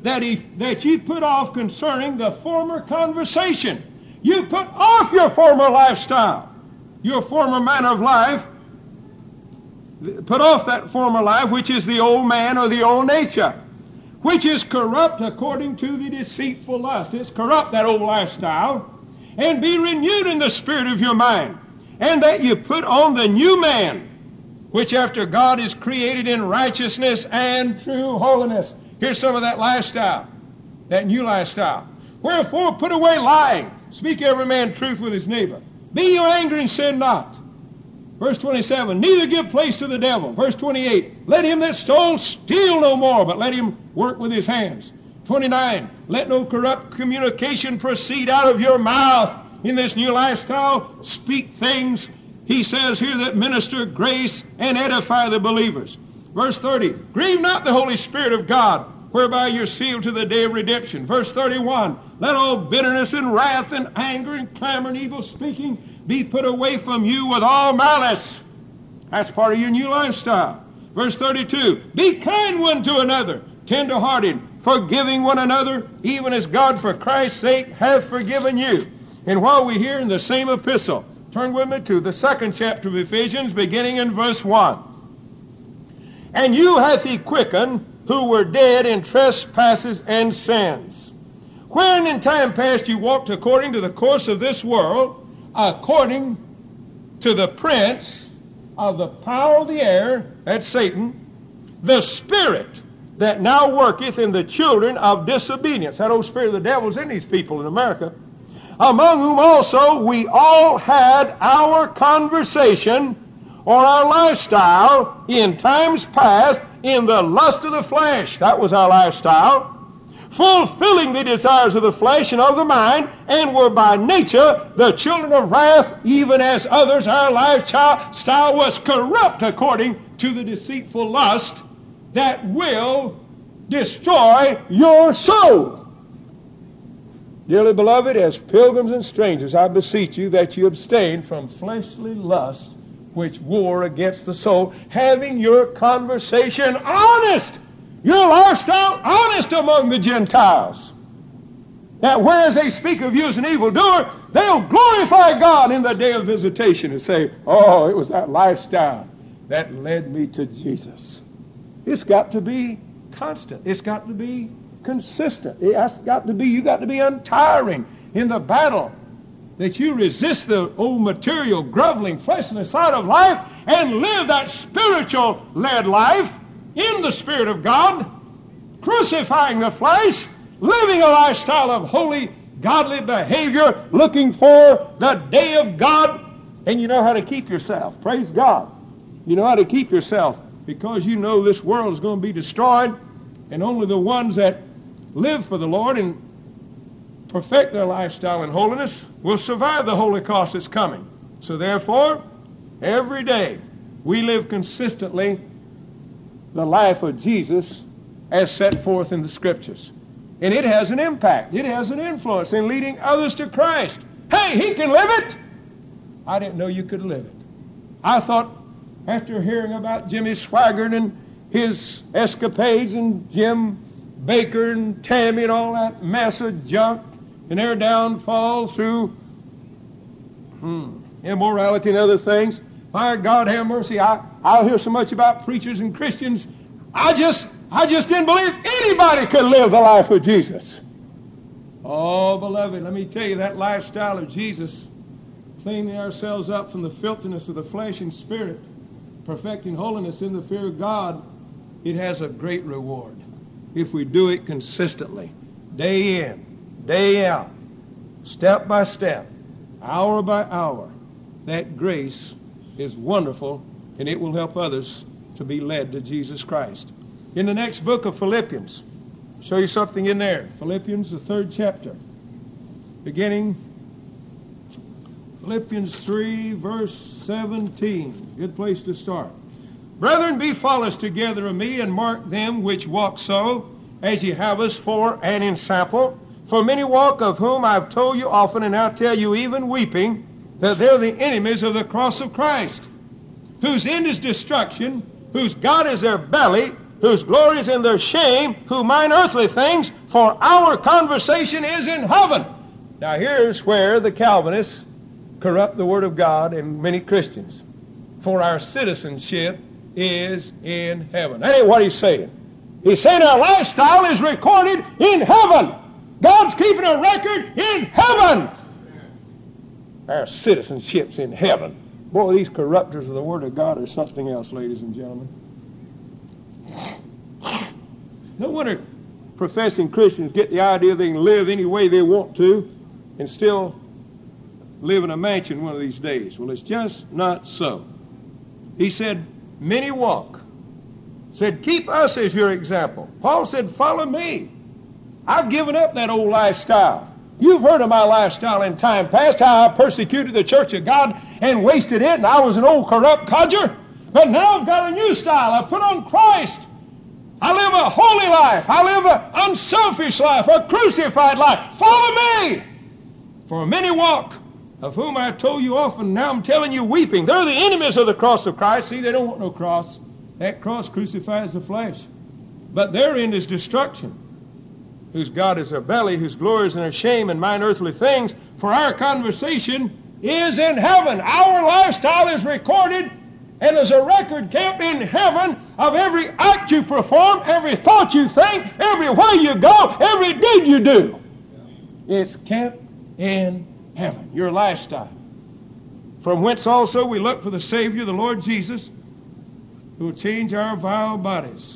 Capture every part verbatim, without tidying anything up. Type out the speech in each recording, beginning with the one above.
that, he, that ye put off concerning the former conversation. You put off your former lifestyle, your former manner of life. Put off that former life, which is the old man or the old nature, which is corrupt according to the deceitful lust. It's corrupt, that old lifestyle. And be renewed in the spirit of your mind, and that you put on the new man, which after God is created in righteousness and true holiness. Here's some of that lifestyle, that new lifestyle. Wherefore put away lying. Speak every man truth with his neighbor. Be you angry and sin not. Verse twenty-seven, neither give place to the devil. Verse twenty-eight, let him that stole steal no more, but let him work with his hands. twenty-nine, let no corrupt communication proceed out of your mouth. In this new lifestyle, speak things, he says here, that minister grace and edify the believers. Verse thirty, grieve not the Holy Spirit of God, whereby you're sealed to the day of redemption. Verse thirty-one, let all bitterness and wrath and anger and clamor and evil speaking be put away from you with all malice. That's part of your new lifestyle. Verse thirty-two, be kind one to another, tender-hearted, forgiving one another, even as God for Christ's sake hath forgiven you. And while we're here in the same epistle, turn with me to the second chapter of Ephesians, beginning in verse one. And you hath he quickened, who were dead in trespasses and sins, wherein in time past you walked according to the course of this world, according to the prince of the power of the air, that's Satan, the spirit that now worketh in the children of disobedience. That old spirit of the devil's in these people in America. Among whom also we all had our conversation or our lifestyle in times past in the lust of the flesh. That was our lifestyle. Fulfilling the desires of the flesh and of the mind, and were by nature the children of wrath, even as others. Our lifestyle was corrupt according to the deceitful lust that will destroy your soul. Dearly beloved, as pilgrims and strangers, I beseech you that you abstain from fleshly lusts which war against the soul, having your conversation honest, your lifestyle honest among the Gentiles, that whereas they speak of you as an evildoer, they'll glorify God in the day of visitation and say, oh, it was that lifestyle that led me to Jesus. It's got to be constant. It's got to be consistent. It's got to be, you got to be untiring in the battle, that you resist the old material, groveling, fleshly side of life and live that spiritual-led life in the Spirit of God, crucifying the flesh, living a lifestyle of holy, godly behavior, looking for the day of God, and you know how to keep yourself. Praise God. You know how to keep yourself because you know this world is going to be destroyed, and only the ones that live for the Lord and perfect their lifestyle in holiness will survive the Holocaust that's coming. So therefore, every day we live consistently the life of Jesus as set forth in the Scriptures. And it has an impact. It has an influence in leading others to Christ. Hey, he can live it! I didn't know you could live it. I thought, after hearing about Jimmy Swaggart and his escapades and Jim Baker and Tammy and all that mess of junk and their downfall through hmm, immorality and other things, my God have mercy, I, I'll hear so much about preachers and Christians, I just, I just didn't believe anybody could live the life of Jesus. Oh, beloved, let me tell you, that lifestyle of Jesus, cleaning ourselves up from the filthiness of the flesh and spirit, perfecting holiness in the fear of God, it has a great reward if we do it consistently, day in, day out, step by step, hour by hour. That grace is wonderful, and it will help others to be led to Jesus Christ. In the next book of Philippians, I'll show you something in there. Philippians, the third chapter, beginning Philippians three, verse seventeen. Good place to start. Brethren, be followers together of me, and mark them which walk so, as ye have us for an ensample. For many walk, of whom I have told you often, and now tell you even weeping, that they're the enemies of the cross of Christ, whose end is destruction, whose God is their belly, whose glory is in their shame, who mind earthly things, for our conversation is in heaven. Now here's where the Calvinists corrupt the Word of God and many Christians. For our citizenship is in heaven. That ain't what he's saying. He's saying our lifestyle is recorded in heaven. God's keeping a record in heaven. Our citizenship's in heaven. Boy, these corrupters of the Word of God are something else, ladies and gentlemen. No wonder professing Christians get the idea they can live any way they want to and still live in a mansion one of these days. Well, it's just not so. He said, many walk. Said, keep us as your example. Paul said, follow me. I've given up that old lifestyle. You've heard of my lifestyle in time past, how I persecuted the church of God and wasted it, and I was an old corrupt codger. But now I've got a new style. I put on Christ. I live a holy life. I live an unselfish life, a crucified life. Follow me. For many walk, of whom I told you often, now I'm telling you weeping. They're the enemies of the cross of Christ. See, they don't want no cross. That cross crucifies the flesh. But their end is destruction, whose God is their belly, whose glory is in their shame and mine earthly things. For our conversation is in heaven. Our lifestyle is recorded and is a record kept in heaven of every act you perform, every thought you think, every way you go, every deed you do. It's kept in heaven, your lifestyle. From whence also we look for the Savior, the Lord Jesus, who will change our vile bodies.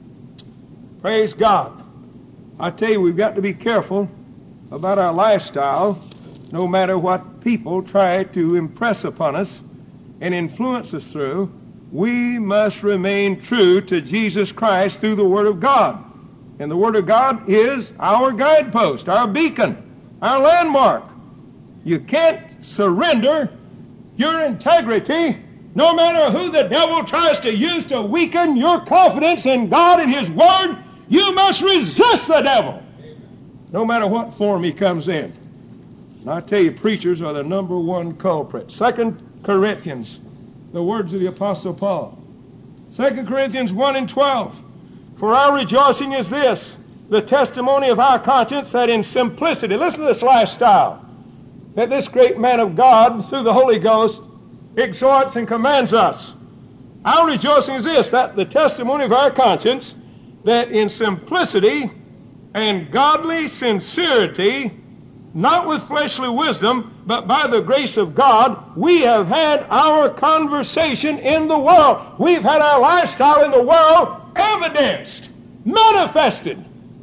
Praise God. I tell you, we've got to be careful about our lifestyle, no matter what people try to impress upon us and influence us through. We must remain true to Jesus Christ through the Word of God. And the Word of God is our guidepost, our beacon, our landmark. You can't surrender your integrity, no matter who the devil tries to use to weaken your confidence in God and His Word. You must resist the devil, no matter what form he comes in. And I tell you, preachers are the number one culprit. Second Corinthians, the words of the Apostle Paul. Second Corinthians one and twelve. For our rejoicing is this, the testimony of our conscience, that in simplicity, listen to this lifestyle, that this great man of God, through the Holy Ghost, exhorts and commands us. Our rejoicing is this, that the testimony of our conscience, that in simplicity and godly sincerity, not with fleshly wisdom, but by the grace of God, we have had our conversation in the world. We've had our lifestyle in the world evidenced, manifested,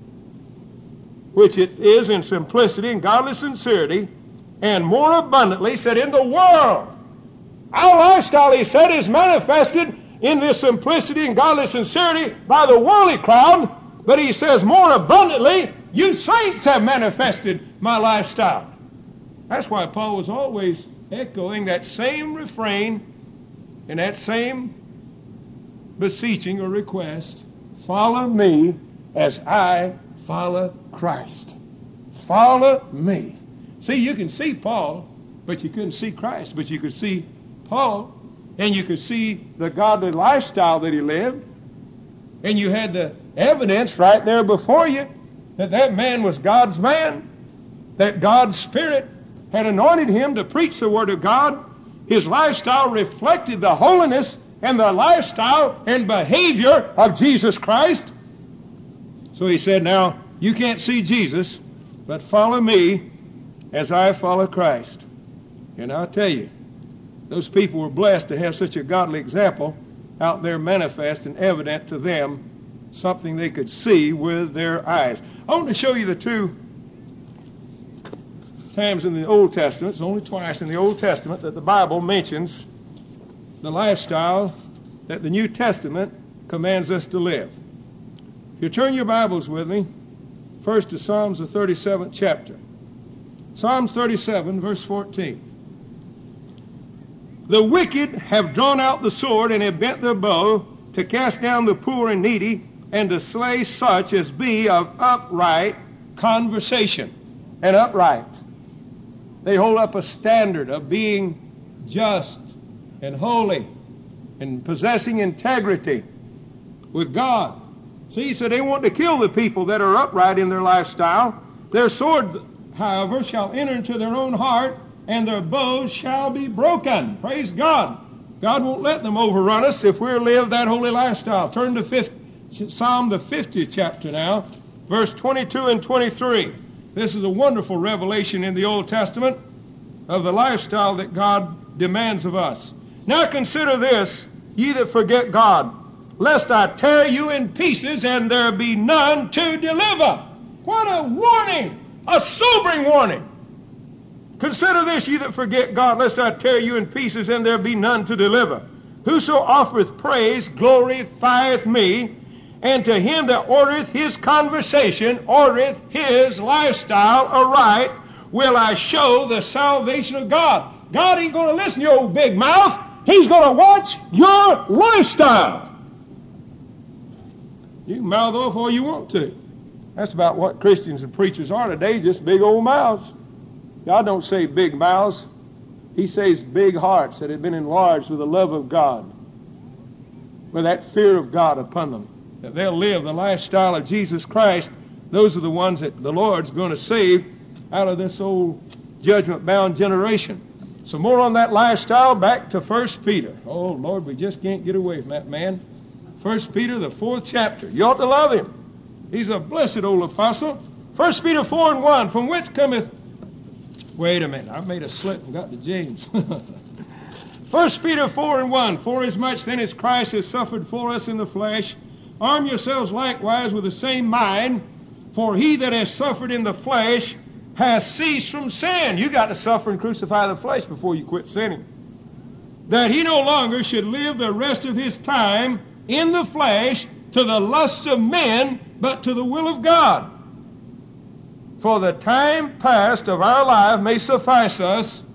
which it is in simplicity and godly sincerity, and more abundantly said in the world. Our lifestyle, he said, is manifested in this simplicity and godly sincerity by the worldly crowd, but he says more abundantly, you saints have manifested my lifestyle. That's why Paul was always echoing that same refrain and that same beseeching or request, follow me as I follow Christ. Follow me. See, you can see Paul, but you couldn't see Christ, but you could see Paul, and you could see the godly lifestyle that he lived, and you had the evidence right there before you that that man was God's man, that God's Spirit had anointed him to preach the Word of God. His lifestyle reflected the holiness and the lifestyle and behavior of Jesus Christ. So he said, now, you can't see Jesus, but follow me as I follow Christ. And I'll tell you, those people were blessed to have such a godly example out there manifest and evident to them, something they could see with their eyes. I want to show you the two times in the Old Testament, it's only twice in the Old Testament that the Bible mentions the lifestyle that the New Testament commands us to live. If you turn your Bibles with me, first to Psalms, the thirty-seventh chapter. Psalms thirty-seven, verse fourteen. The wicked have drawn out the sword and have bent their bow to cast down the poor and needy and to slay such as be of upright conversation. And upright. They hold up a standard of being just and holy and possessing integrity with God See, so they want to kill the people that are upright in their lifestyle. Their sword, however, shall enter into their own heart, and their bows shall be broken. Praise God. God won't let them overrun us if we live that holy lifestyle. Turn to fifth, Psalm, the fiftieth chapter now, verse twenty-two and twenty-three. This is a wonderful revelation in the Old Testament of the lifestyle that God demands of us. Now consider this, ye that forget God, lest I tear you in pieces, and there be none to deliver. What a warning! A sobering warning! Consider this, ye that forget God, lest I tear you in pieces, and there be none to deliver. Whoso offereth praise glorifieth me, and to him that ordereth his conversation, ordereth his lifestyle aright, will I show the salvation of God. God ain't going to listen to your old big mouth. He's going to watch your lifestyle. You can mouth off all you want to. That's about what Christians and preachers are today, just big old mouths. God don't say big mouths. He says big hearts that have been enlarged with the love of God, with that fear of God upon them, that they'll live the lifestyle of Jesus Christ. Those are the ones that the Lord's going to save out of this old judgment-bound generation. So more on that lifestyle, back to First Peter. Oh, Lord, we just can't get away from that man. First Peter, the fourth chapter. You ought to love him. He's a blessed old apostle. First Peter four and one, from which cometh... Wait a minute, I made a slip and got to James. First Peter four and one, forasmuch then as Christ has suffered for us in the flesh, arm yourselves likewise with the same mind, for he that has suffered in the flesh hath ceased from sin. You got to suffer and crucify the flesh before you quit sinning. That he no longer should live the rest of his time in the flesh to the lusts of men, but to the will of God. For the time past of our life may suffice us,